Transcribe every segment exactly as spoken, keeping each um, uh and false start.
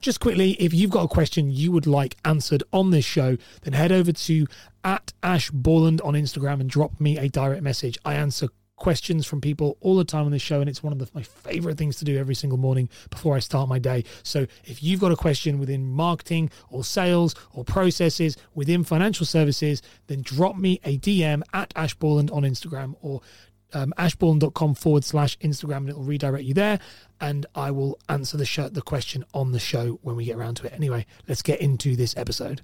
Just quickly, if you've got a question you would like answered on this show, then head over to at Ash Borland on Instagram and drop me a direct message. I answer questions from people all the time on this show, and it's one of the, my favorite things to do every single morning before I start my day. So if you've got a question within marketing or sales or processes within financial services, then drop me a D M at Ash Borland on Instagram, or um, ashborland.com forward slash Instagram, and it'll redirect you there, and I will answer the show, the question on the show when we get around to it. Anyway, let's get into this episode.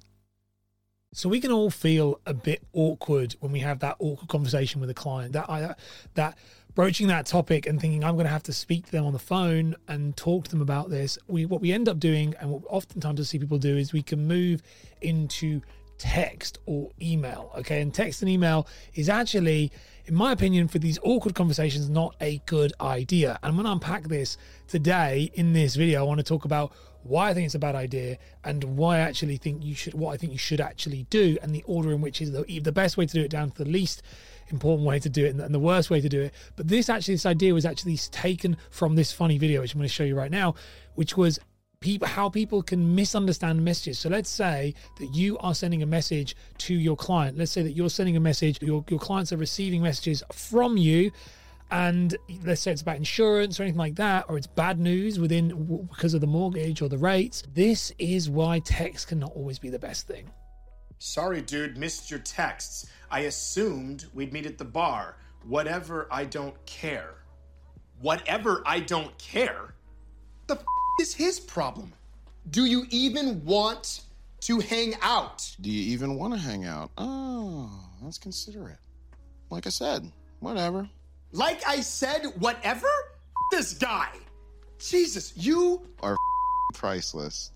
So we can all feel a bit awkward when we have that awkward conversation with a client, that I, that broaching that topic and thinking I'm going to have to speak to them on the phone and talk to them about this. We what we end up doing, and what oftentimes I see people do, is we can move into text or email. Okay, and text and email is actually, in my opinion, for these awkward conversations, not a good idea. And I'm going to unpack this today in this video. I want to talk about why I think it's a bad idea and why I actually think you should, what I think you should actually do, and the order in which is the, the best way to do it down to the least important way to do it and the, and the worst way to do it. But this actually, this idea was actually taken from this funny video, which I'm going to show you right now, which was people, how people can misunderstand messages. So let's say that you are sending a message to your client. Let's say that you're sending a message, your, your clients are receiving messages from you, and let's say it's about insurance or anything like that, or it's bad news within because of the mortgage or the rates. This is why text cannot always be the best thing. Sorry, dude, missed your texts. I assumed we'd meet at the bar. Whatever, I don't care. Whatever, I don't care? The f- is his problem? Do you even want to hang out? Do you even want to hang out? Oh, that's considerate. Like I said, whatever. Like I said, whatever? F- this guy. Jesus, you are f- priceless.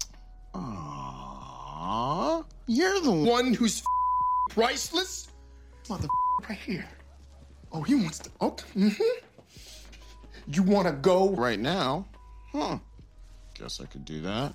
Aww, you're the one who's f- priceless? Mother f- right here. Oh, he wants to, okay. Mm-hmm. You want to go? Right now? Huh. Guess I could do that.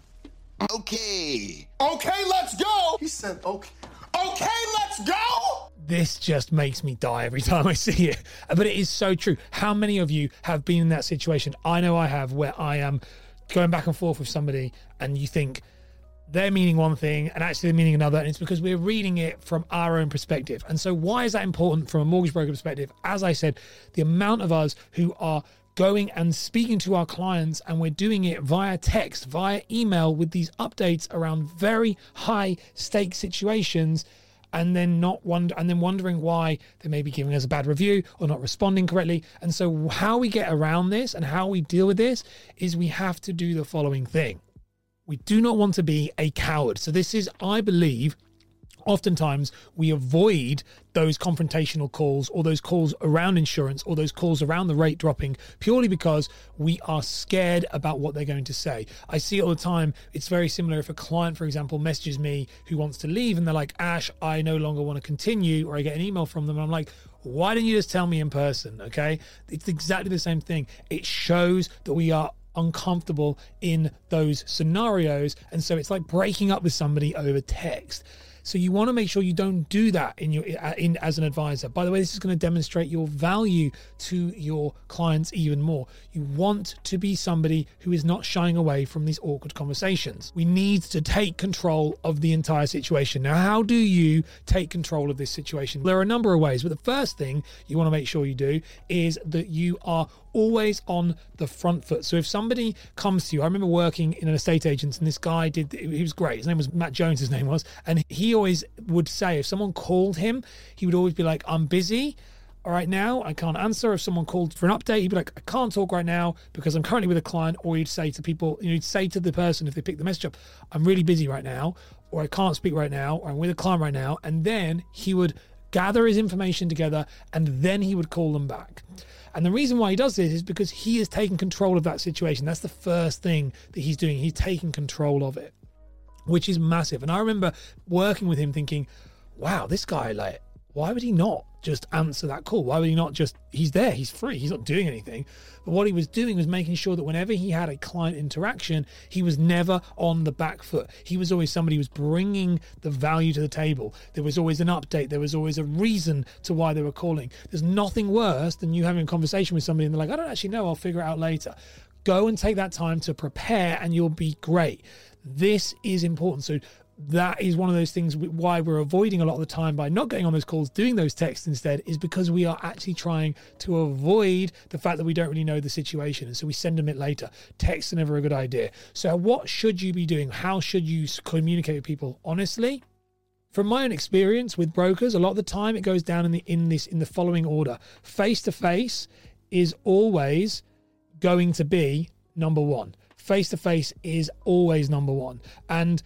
Okay. Okay, let's go. He said, okay. Okay, let's go. This just makes me die every time I see it. But it is so true. How many of you have been in that situation? I know I have, where I am going back and forth with somebody and you think they're meaning one thing and actually they're meaning another. And it's because we're reading it from our own perspective. And so why is that important from a mortgage broker perspective? As I said, the amount of us who are going and speaking to our clients, and we're doing it via text, via email, with these updates around very high stake situations, and then not wonder, and then wondering why they may be giving us a bad review or not responding correctly. And so how we get around this and how we deal with this is we have to do the following thing. We do not want to be a coward. So this is, I believe, oftentimes we avoid those confrontational calls or those calls around insurance or those calls around the rate dropping purely because we are scared about what they're going to say. I see it all the time. It's very similar if a client, for example, messages me who wants to leave and they're like, Ash, I no longer want to continue, or I get an email from them and I'm like, why didn't you just tell me in person? Okay. It's exactly the same thing. It shows that we are uncomfortable in those scenarios. And so it's like breaking up with somebody over text. So you want to make sure you don't do that in your in as an advisor. By the way, this is going to demonstrate your value to your clients even more. You want to be somebody who is not shying away from these awkward conversations. We need to take control of the entire situation. Now, how do you take control of this situation? There are a number of ways, but the first thing you want to make sure you do is that you are always on the front foot. So if somebody comes to you, I remember working in an estate agent and this guy did, he was great. His name was Matt Jones, his name was. And he always would say, if someone called him, he would always be like, I'm busy. All right, now I can't answer. If someone called for an update, he'd be like, I can't talk right now because I'm currently with a client. Or he'd say to people, you know, he'd say to the person, if they pick the message up, I'm really busy right now, or I can't speak right now, or I'm with a client right now. And then he would gather his information together and then he would call them back. And the reason why he does this is because he is taking control of that situation. That's the first thing that he's doing. He's taking control of it, which is massive. And I remember working with him thinking, wow, this guy, like, why would he not just answer that call? Why would he not just, he's there, he's free, he's not doing anything. But what he was doing was making sure that whenever he had a client interaction, he was never on the back foot. He was always somebody who was bringing the value to the table. There was always an update. There was always a reason to why they were calling. There's nothing worse than you having a conversation with somebody and they're like, I don't actually know, I'll figure it out later. Go and take that time to prepare and you'll be great. This is important. So that is one of those things why we're avoiding a lot of the time by not getting on those calls, doing those texts instead, is because we are actually trying to avoid the fact that we don't really know the situation. And so we send them it later. Texts are never a good idea. So what should you be doing? How should you communicate with people? Honestly, from my own experience with brokers, a lot of the time it goes down in the in this in the following order. Face-to-face is always going to be number one. Face-to-face is always number one. And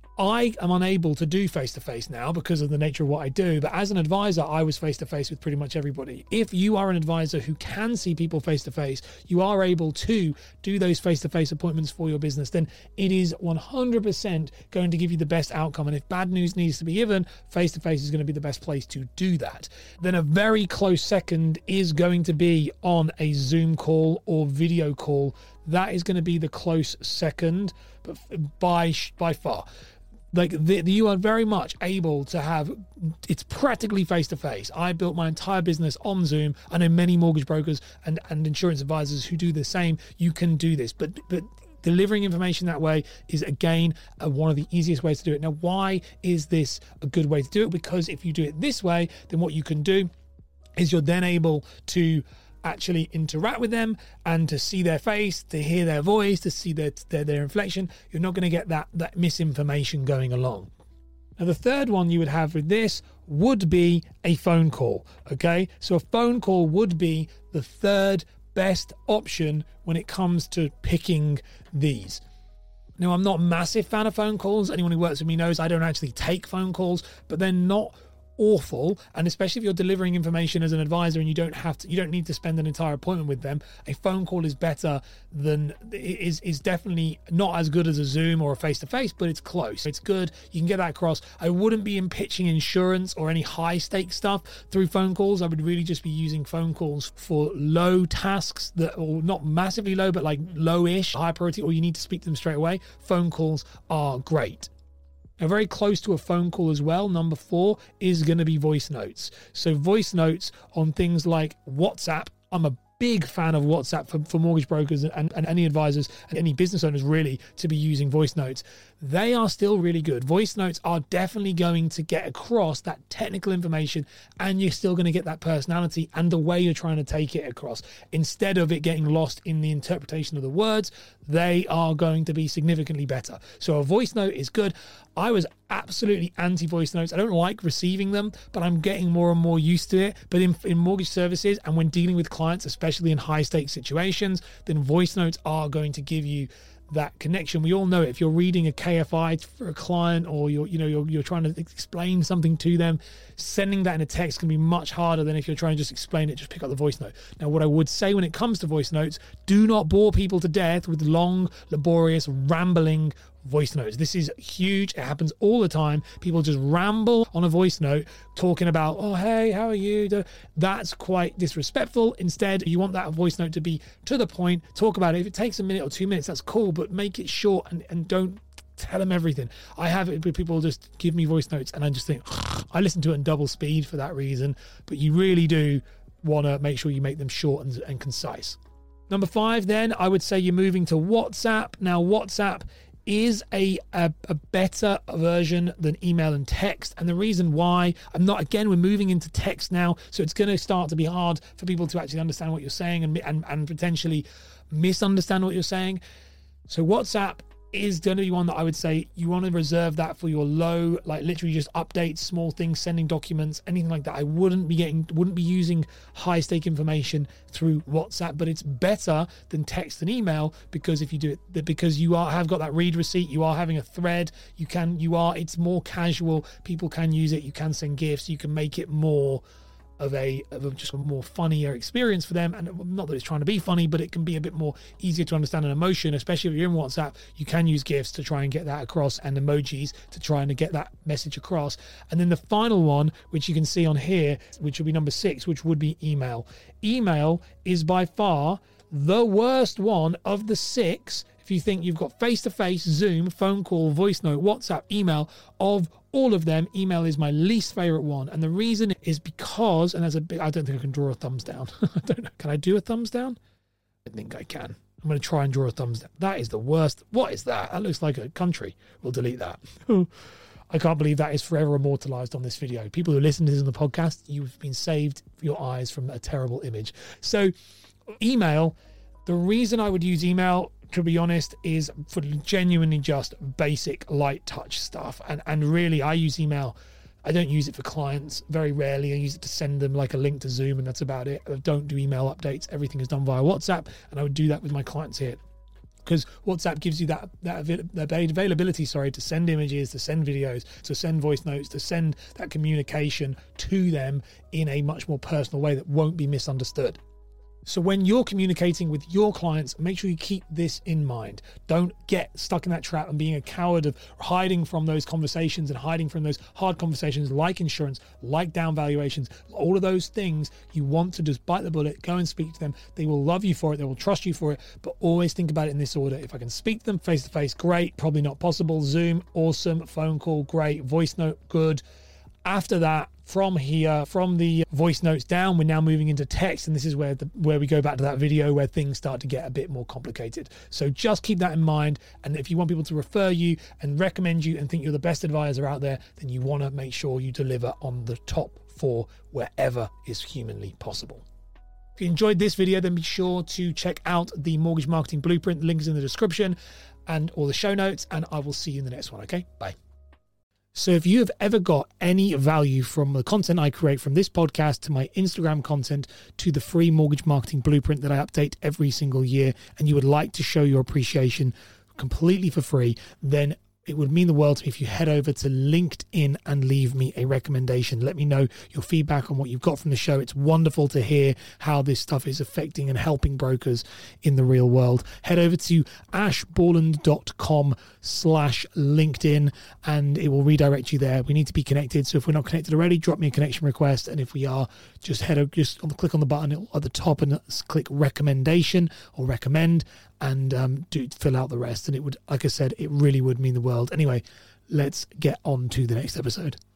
I am unable to do face-to-face now because of the nature of what I do. But as an advisor, I was face-to-face with pretty much everybody. If you are an advisor who can see people face-to-face, you are able to do those face-to-face appointments for your business, then it is one hundred percent going to give you the best outcome. And if bad news needs to be given, face-to-face is going to be the best place to do that. Then a very close second is going to be on a Zoom call or video call. That is going to be the close second, but by by far. Like the, the, you are very much able to have, it's practically face-to-face. I built my entire business on Zoom. I know many mortgage brokers and, and insurance advisors who do the same. You can do this, but but delivering information that way is, again, uh, one of the easiest ways to do it. Now, why is this a good way to do it? Because if you do it this way, then what you can do is you're then able to actually interact with them and to see their face, to hear their voice, to see their their, their inflection. You're not going to get that that misinformation going along. Now, the third one you would have with this would be a phone call. Okay, so a phone call would be the third best option when it comes to picking these. Now, I'm not a massive fan of phone calls. Anyone who works with me knows I don't actually take phone calls, but they're not awful. And especially if you're delivering information as an advisor and you don't have to, you don't need to spend an entire appointment with them, a phone call is better than, is is definitely not as good as a Zoom or a face-to-face, but it's close. It's good. You can get that across. I wouldn't be in pitching insurance or any high stake stuff through phone calls. I would really just be using phone calls for low tasks that, or not massively low, but like low-ish, high priority, or you need to speak to them straight away. Phone calls are great. Now, very close to a phone call as well, number four, is going to be voice notes. So voice notes on things like WhatsApp. I'm a big fan of WhatsApp for, for mortgage brokers and, and any advisors and any business owners really to be using voice notes. They are still really good. Voice notes are definitely going to get across that technical information, and you're still going to get that personality and the way you're trying to take it across. Instead of it getting lost in the interpretation of the words, they are going to be significantly better. So a voice note is good. I was absolutely anti-voice notes. I don't like receiving them, but I'm getting more and more used to it. But in, in mortgage services and when dealing with clients, especially in high-stakes situations, then voice notes are going to give you that connection. We all know it. If you're reading a K F I for a client, or you're, you know, you're, you're trying to explain something to them, sending that in a text can be much harder than if you're trying to just explain it, just pick up the voice note. Now, what I would say when it comes to voice notes, do not bore people to death with long, laborious, rambling voice notes. This is huge. It happens all the time. People just ramble on a voice note talking about, oh, hey, how are you? That's quite disrespectful. Instead, you want that voice note to be to the point, talk about it. If it takes a minute or two minutes, that's cool, but make it short and, and don't tell them everything. I have it where people just give me voice notes and I just think, I listen to it in double speed for that reason, but you really do want to make sure you make them short and, and concise. Number five, then, I would say you're moving to WhatsApp. Now, WhatsApp is a, a a better version than email and text. And the reason why, I'm not, again, we're moving into text now, so it's going to start to be hard for people to actually understand what you're saying and, and, and potentially misunderstand what you're saying. So WhatsApp is going to be one that I would say you want to reserve that for your low, like literally just updates, small things, sending documents, anything like that. I wouldn't be getting, wouldn't be using high stake information through WhatsApp, but it's better than text and email because if you do it, because you are have got that read receipt, you are having a thread, you can, you are, it's more casual. People can use it. You can send gifts. You can make it more of a, of a just a more funnier experience for them. And not that it's trying to be funny, but it can be a bit more easier to understand an emotion, especially if you're in WhatsApp. You can use GIFs to try and get that across and emojis to try and get that message across. And then the final one, which you can see on here, which will be number six, which would be email. Email is by far the worst one of the six. If you think you've got face-to-face, Zoom, phone call, voice note, WhatsApp, email, of all of them, email is my least favorite one. And the reason is because, and there's a big, I don't think I can draw a thumbs down. I don't know. Can I do a thumbs down? I think I can. I'm going to try and draw a thumbs down. That is the worst. What is that? That looks like a country. We'll delete that. I can't believe that is forever immortalized on this video. People who listen to this on the podcast, you've been saved your eyes from a terrible image. So email, the reason I would use email, to be honest, is for genuinely just basic light touch stuff. And, and really, I use email. I don't use it for clients very rarely. I use it to send them like a link to Zoom, and that's about it. I don't do email updates. Everything is done via WhatsApp, and I would do that with my clients here. Because WhatsApp gives you that, that that availability, sorry, to send images, to send videos, to send voice notes, to send that communication to them in a much more personal way that won't be misunderstood. So when you're communicating with your clients, make sure you keep this in mind. Don't get stuck in that trap and being a coward of hiding from those conversations and hiding from those hard conversations like insurance, like down valuations, all of those things. You want to just bite the bullet, go and speak to them. They will love you for it. They will trust you for it. But always think about it in this order. If I can speak to them face to face, great. Probably not possible. Zoom, awesome. Phone call, great. Voice note, good. After that, from here, from the voice notes down, we're now moving into text, and this is where the where we go back to that video where things start to get a bit more complicated. So just keep that in mind, and if you want people to refer you and recommend you and think you're the best advisor out there, then you want to make sure you deliver on the top four wherever is humanly possible. If you enjoyed this video, then be sure to check out the Mortgage Marketing Blueprint. The link is in the description and all the show notes, and I will see you in the next one. Okay, bye. So if you have ever got any value from the content I create, from this podcast to my Instagram content to the free Mortgage Marketing Blueprint that I update every single year, and you would like to show your appreciation completely for free, then it would mean the world to me if you head over to LinkedIn and leave me a recommendation. Let me know your feedback on what you've got from the show. It's wonderful to hear how this stuff is affecting and helping brokers in the real world. Head over to ashborland.com slash LinkedIn and it will redirect you there. We need to be connected. So if we're not connected already, drop me a connection request. And if we are, just head over, just click on the button at the top and click recommendation or recommend, and um, do fill out the rest. And it would, like I said, it really would mean the world. Anyway, let's get on to the next episode.